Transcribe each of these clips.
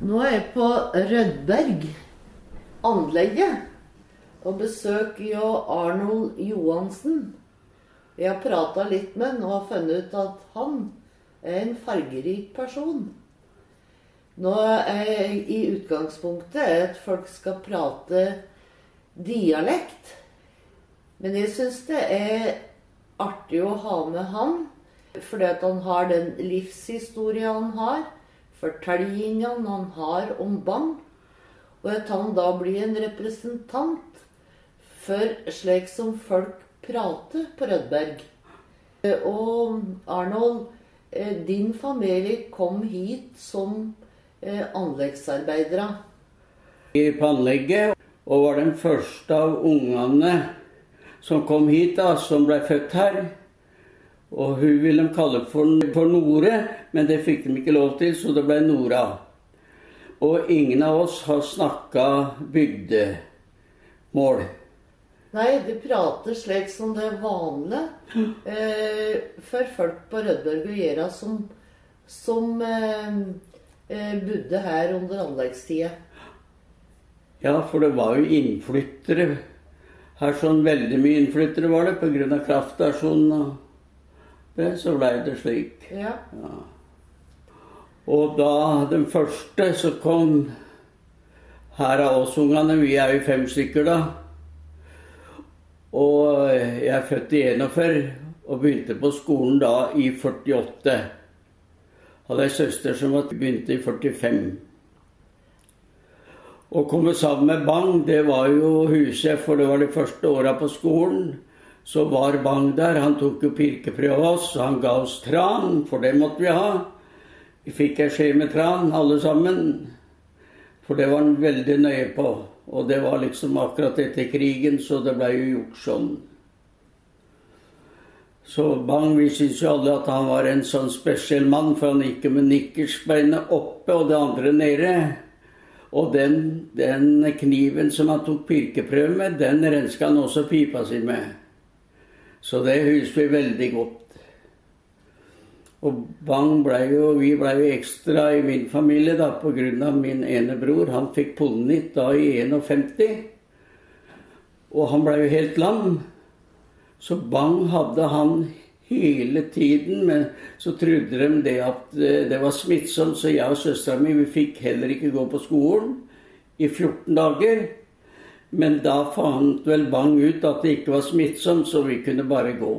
Nå er jeg på Rødberg, anlegget, og besøker jo Arnold Johansen. Jeg har pratet litt med han og har funnet ut at han er en fargerik person. Nå er i utgangspunktet at folk skal prate dialekt, men jeg synes det er artig å ha med han, fordi at han har den livshistorien han har, fortellingene han har om Bang, og at han da blir en representant for slik som folk prater på Rødberg. Og Arnold, din familie kom hit som anleggsarbeidere. På anlegget, og var den første av ungene som kom hit da, som ble født her. Og hun ville de kalle for Nore, men det fikk de ikke lov til, så det ble Nora. Og ingen av oss har snakket bygdemål. Nei, de prater slik som det er vanlig for folk på Rødberg å gjøre som bodde her under anleggstida. Ja, for det var jo innflyttere. Her sånn veldig mye innflyttere var det, på grunn av kraftstasjonen og det, så ble det slik. Ja. Ja. Og da den første så kom her av oss ungene, vi er jo 5 stykker da, og jeg er født i 41 og begynte på skolen da i 48. Hadde en søster som begynte i 45. Å komme sammen med Bang, det var jo huset, for det var de første årene på skolen. Så var Bang der, han tok jo pirkeprøve av oss, han ga oss tran, for det måtte vi ha. Vi fikk en skje med tran, alle sammen, for det var han veldig nøye på. Og det var liksom akkurat etter krigen, så det ble jo gjort sånn. Så Bang, vi synes jo alle at han var en sånn spesiell mann, for han gikk med nikkersbeinet oppe og det andre nede. Og den kniven som han tok pirkeprøve med, den renska han også pipa si med. Så det husker vi veldig godt. Og Bang vi ble jo ekstra i min familie da, på grunn av min ene bror. Han fikk polonitt da i 51, og han ble jo helt lam. Så Bang hadde han hele tiden, men så trodde de det at det var smittsomt, så jeg og søsteren min, vi fikk heller ikke gå på skolen i 14 dager. Men da fant vel Bang ut at det ikke var smittsomt, så vi kunne bare gå.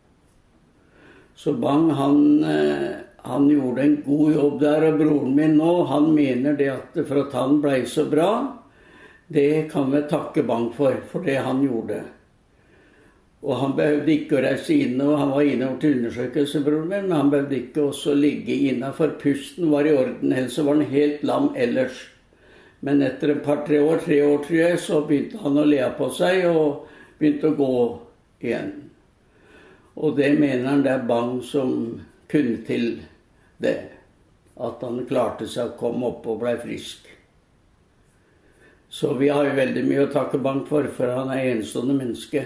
Så Bang, han gjorde en god jobb der, og broren min nå, han mener det at for at han ble så bra, det kan vi takke Bang for det han gjorde. Og han behøvde ikke å reise inn, og han var inne til undersøkelse, broren min, men han behøvde ikke også ligge inne, for pusten var i orden, ellers var han helt lam ellers. Men etter et par, 3 år tror jeg, så begynte han å le på seg og begynte å gå igjen. Og det mener han det er Bang som kunne til det. At han klarte seg å komme opp og ble frisk. Så vi har jo veldig mye å takke Bang for han er enestående menneske.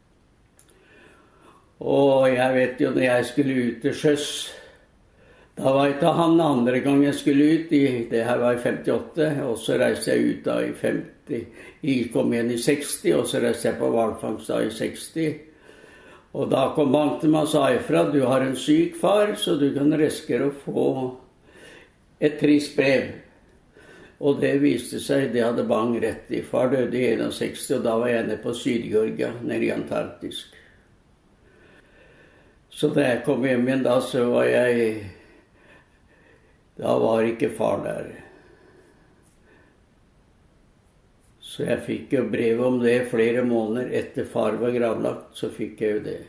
Og jeg vet jo når jeg skulle ut til sjøs, da var jeg til han andre gang jeg skulle ut, det her var i 58, og så reiste jeg ut da i 50. Jeg kom igjen i 60, og så reiste jeg på hvalfangst da i 60. Og da kom Bang til meg og sa ifra, du har en syk far, så du kan risikere å få et trist brev. Og det viste seg, det hadde Bang rett i. Far døde i 61, og da var jeg nede på Syd-Georgia, nede i Antarktisk. Så da jeg kom hjem igjen da, så var ikke far der. Så jeg fikk jo brev om det flere måneder etter far var gravlagt, så fikk jeg jo det.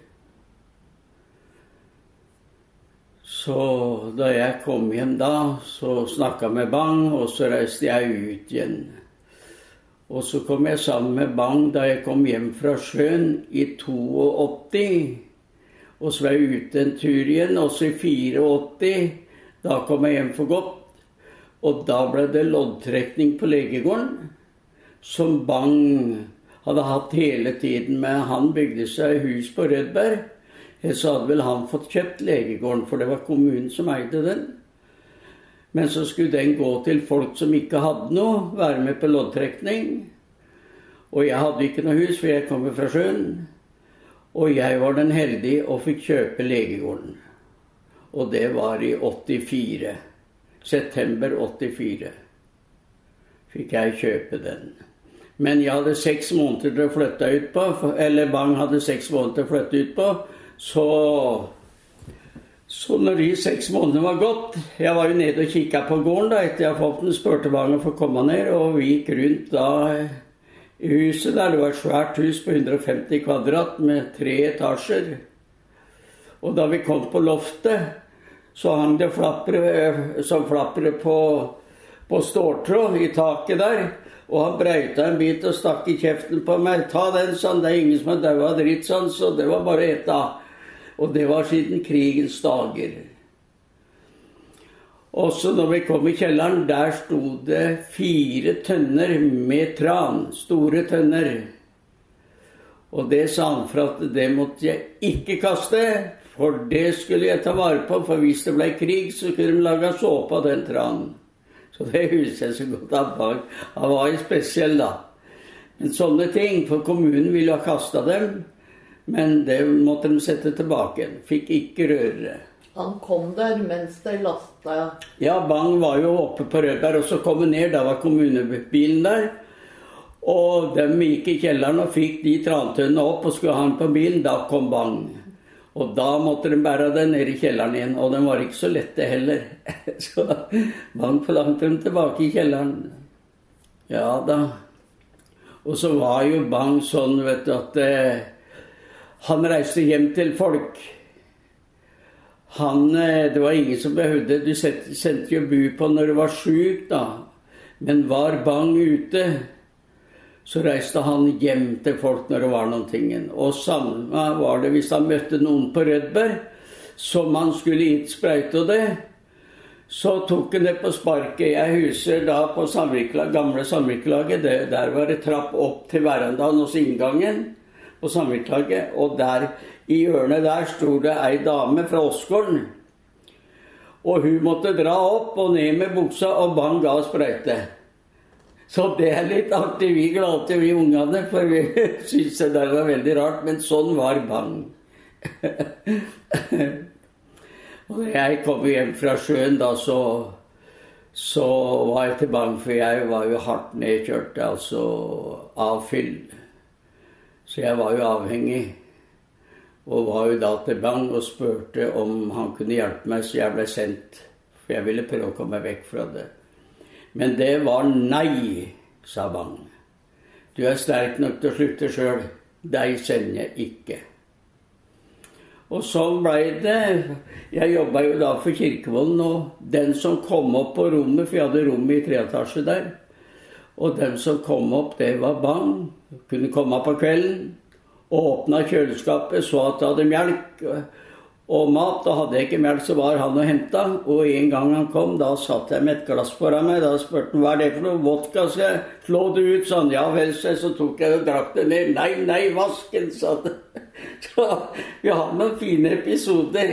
Så da jeg kom hjem da, så snakket jeg med Bang, og så reiste jeg ut igjen. Og så kom jeg sammen med Bang da jeg kom hjem fra sjøen i 82, og så var jeg ute en tur igjen, også i 84, da kom jeg hjem for godt, og da ble det loddtrekning på legegården, som Bang hadde hatt hele tiden med. Han bygde seg hus på Rødberg, så hadde vel han fått kjøpt legegården, for det var kommunen som eide den. Men så skulle den gå til folk som ikke hadde noe, være med på loddtrekning. Og jeg hadde ikke noe hus, for jeg kommer fra sjøen. Og jeg var den heldige og fikk kjøpe legegården. Og det var i 84. September 84 fikk jeg kjøpe den. Men jeg hadde 6 måneder til å flytte ut på, eller Bang hadde 6 måneder til å flytte ut på, så når de 6 månedene var gått, jeg var jo nede og kikket på gården da, etter jeg fått den, spurte Bang å få komme ned, og vi gikk rundt da i huset der. Det var et svært hus på 150 kvadrat med 3 etasjer. Og da vi kom på loftet, så hang det flappere på ståltråd i taket der, og han brøyta en bit og stakk i kjeften på meg. Ta den, sånn, det er ingen som har dødd av dritt, sånn, så det var bare et av. Og det var siden krigens dager. Også når vi kom i kjelleren, der stod det 4 tønner med tran, store tønner. Og det sa han for at det måtte jeg ikke kaste, for det skulle jeg ta vare på, for hvis det ble krig, så kunne de lage såpe av den tranen. Så det husker jeg så godt. Han var jo spesiell da. Men sånne ting, for kommunen ville ha kastet dem, men det måtte de sette tilbake. Fikk ikke røre. Han kom der mens de lastet. Ja, Bang var jo oppe på Rødberg, og så kom vi ned, da var kommunebilen der. Og de gikk i kjelleren og fikk de trantønnene opp og skulle ha den på bilen, da kom Bang. Og da måtte de bære den ned i kjelleren igjen, og den var ikke så lette heller. Så Bang forlangte dem tilbake i kjelleren. Ja da. Og så var jo Bang sånn, vet du, at han reiste hjem til folk. Det var ingen som behøvde, du sendte jo bu på når du var syk da. Men var Bang ute, så reiste han hjem til folk når det var noen ting. Og samme var det hvis han møtte noen på Rødberg, som han skulle gitt sprøyte og det, så tok han det på sparket. Jeg huser da på gamle samvirkelaget, der var det trapp opp til verandaen hos inngangen på samvirkelaget, og der i hjørnet der stod det ei dame fra Åsgården, og hun måtte dra opp og ned med buksa, og Bang ga sprøyte. Så det er litt artig. Vi gladte vi ungene, for vi synes det der var veldig rart, men sånn var Bang. Og jeg kom hjem fra sjøen da, så var jeg til Bang, for jeg var jo hardt nedkjørt, altså av fyll. Så jeg var jo avhengig, og var jo da til Bang og spurte om han kunne hjelpe meg, så jeg ble sendt, for jeg ville prøve å komme vekk fra det. Men det var nei, sa Bang. Du er sterk nok til å slutte selv. Deg sender jeg ikke. Og sånn ble det. Jeg jobbet jo da for Kirkevollen, og den som kom opp på rommet, for jeg hadde rommet i 3 etasjer der, og den som kom opp, det var Bang. Kunne komme på kvelden, og åpne kjøleskapet, så at jeg hadde melk og mat, og hadde jeg ikke melk, så var han og hentet. Og en gang han kom, da satt jeg med et glass foran meg. Da spurte han, hva er det for noe? Vodka, skal jeg slå det ut? Sånn, ja vel, så tok jeg og drakk det ned. Nei, vasken, sa det. Så vi har noen fine episoder.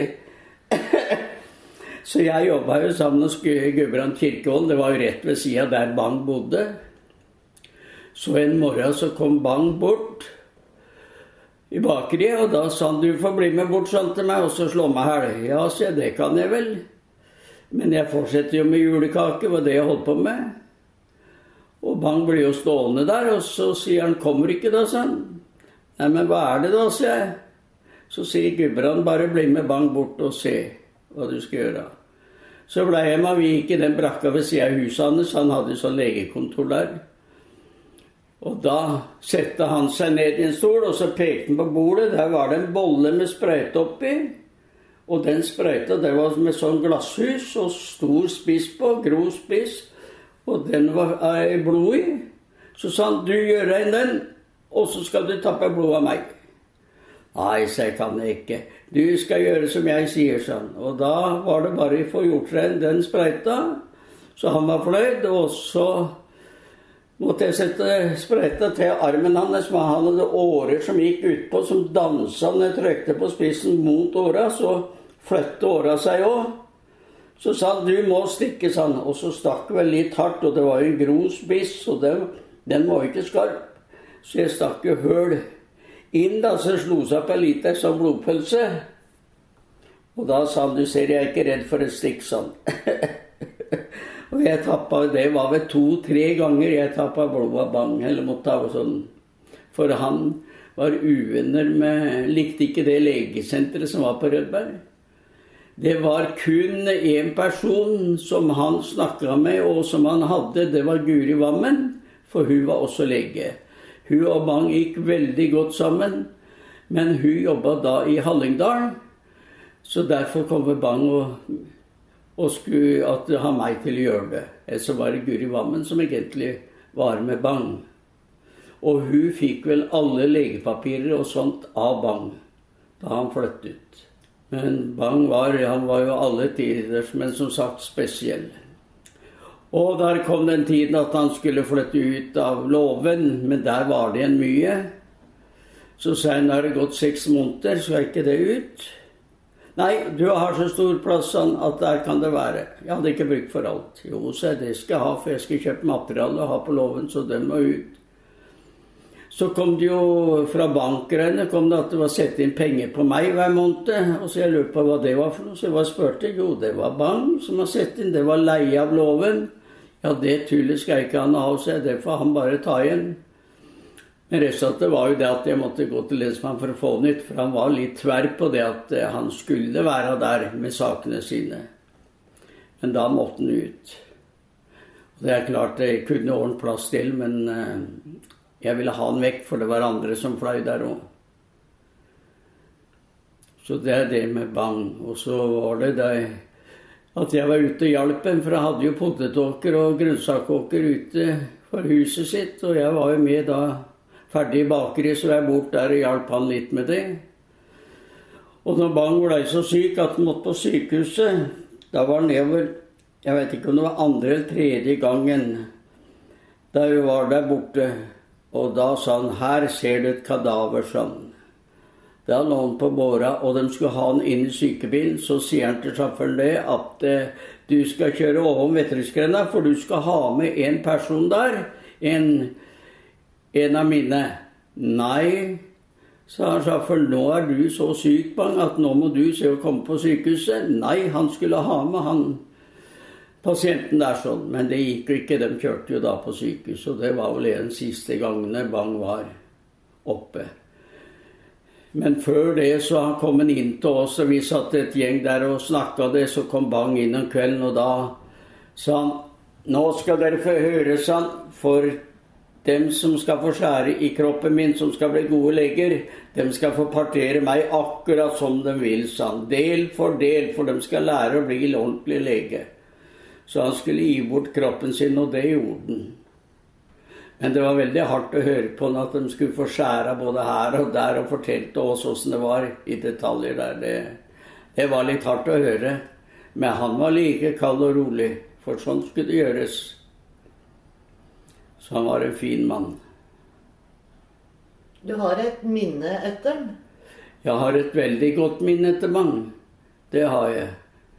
Så jeg jobbet jo sammen med Gudbrand Kirkevold. Det var jo rett ved siden der Bang bodde. Så en morgen så kom Bang bort i bakeriet, og da sa han, du får bli med bort sånn til meg, og så slå meg her. Ja, så det kan jeg vel. Men jeg fortsetter jo med julekake, var det jeg holdt på med. Og Bang blir jo stående der, og så sier han, kommer ikke da, sa han. Nei, men hva er det da, sier jeg. Så sier Gudbrand, bare bli med Bang bort og se hva du skal gjøre. Så ble jeg med, vi gikk i den brakka ved siden av huset hans, han hadde sånn legekontor der. Og da sette han seg ned i en stol, og så pekte han på bordet. Der var det en bolle med sprøyte oppi. Og den sprøyta, det var med sånn glasshus, og stor spiss på, grov spiss. Og den var blod i. Så sa han, du gjør deg den, og så skal du tappe blod av meg. Nei, så jeg kan det ikke. Du skal gjøre som jeg sier, sånn. Og da var det bare å få gjort seg den sprøyta. Så han var fornøyd, og så måtte jeg sette sprøyta til armen hans, men han hadde årer som gikk utpå, som danset når jeg trykte på spissen mot åra, så flyttet åra seg også. Så sa han, du må stikke, sa han. Og så stakk vel litt hardt, og det var jo en grosbiss, og den var jo ikke skarp. Så jeg stakk jo høl inn da, så slo seg opp en liten sånn blodpølse. Og da sa han, du ser, jeg er ikke redd for et stikk, sånn. Og jeg tappet, det var vel 2-3 ganger jeg tappet blod av Bang, eller måtte ha sånn. For han var uvenner med, likte ikke det legesenteret som var på Rødberg. Det var kun en person som han snakket med, og som han hadde, det var Guri Wammen, for hun var også lege. Hun og Bang gikk veldig godt sammen, men hun jobbet da i Hallingdal, så derfor kom Bang og skulle ha meg til å gjøre det. Så var det Guri Wammen som egentlig var med Bang. Og hun fikk vel alle legepapirer og sånt av Bang da han flyttet. Men Bang var jo alle tider, men som sagt spesiell. Og der kom den tiden at han skulle flytte ut av låven, men der var det en mye. Så sa han, har det gått 6 måneder, så er ikke det ut. Nei, du har så stor plass at der kan det være. Jeg hadde ikke brukt for alt. Jo, så det skal jeg ha, for jeg skal kjøpe materiale og ha på låven, så den må ut. Så kom det jo fra bankgreiene, kom det at det var sett inn penger på meg hver måned, og så jeg lurte på hva det var for noe, så jeg spurte, jo, det var Bang som har sett inn, det var leie av låven. Ja, det tullet skal ikke han ha seg, det får han bare ta igjen. Men resultatet var jo det at jeg måtte gå til lensmann for å få nytt, for han var litt tverr på det at han skulle være der med sakene sine. Men da måtte han ut. Og det er klart jeg kunne ordne plass til, men jeg ville ha han vekk, for det var andre som fløy der også. Så det er det med Bang. Og så var det at jeg var ute og hjalp ham, for jeg hadde jo potetåker og grønnsakåker ute for huset sitt, og jeg var jo med da ferdig i bakeri, så jeg bort der og hjalp han litt med det. Og når Bang ble så syk at han måtte på sykehuset, da var han nedover, jeg vet ikke om det var 2. eller 3. gangen, da vi var der borte, og da sa han, her ser du et kadaver, sånn. Da lå han på båra, og de skulle ha han inn i sykebilen, så sier han til sjåføren det, at du skal kjøre over Vetterøysgrenda, for du skal ha med en person der, en av mine. Nei, sa han sjåføren, nå er du så syk, Bang, at nå må du se å komme på sykehuset. Nei, han skulle ha med han pasienten der sånn, men det gikk jo ikke, de kjørte jo da på sykehus, og det var vel en siste gangene Bang var oppe. Men før det så han kom inn til oss, og vi satt et gjeng der og snakket det, så kom Bang inn om kvelden, og da sa han, nå skal dere få høre, sa han, for dem som skal få skjære i kroppen min, som skal bli gode leger, dem skal få partere meg akkurat som de vil, sa han, del, for de skal lære å bli ordentlig lege. Så han skulle gi bort kroppen sin, og det gjorde han. Men det var veldig hardt å høre på at de skulle få skjære både her og der, og fortalte oss hvordan det var i detaljer der. Det var litt hardt å høre, men han var like kald og rolig, for sånn skulle det gjøres. Så han var en fin mann. Du har et minne etter den? Jeg har et veldig godt minne etter Bang. Det har jeg.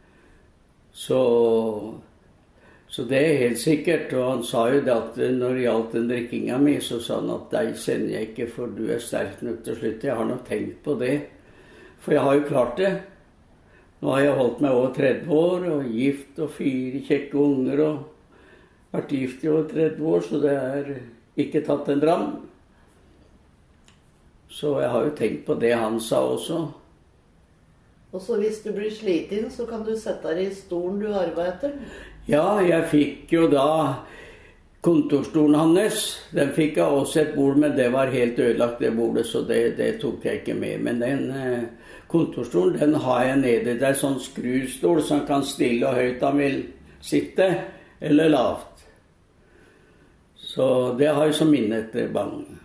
Så det er helt sikkert, og han sa jo det at når det gjaldt den drikkinga mi, så sa han at deg sender jeg ikke, for du er sterk nok til å slutte. Jeg har nok tenkt på det, for jeg har jo klart det. Nå har jeg holdt meg over 30 år, og gift og 4 kjekke unger, og vært gift i over 30 år, så det er ikke tatt en dram. Så jeg har jo tenkt på det han sa også. Og så hvis du blir sliten, så kan du sette deg i stolen du arvet etter? Ja, jeg fikk jo da kontorstolen hans. Den fikk jeg også et bord, men det var helt ødelagt det bordet, så det tok jeg ikke med. Men den kontorstolen, den har jeg nede. Det er sånn skrustol som kan stille og høyt han vil sitte, eller lavt. Så det har jeg som minne etter Bang.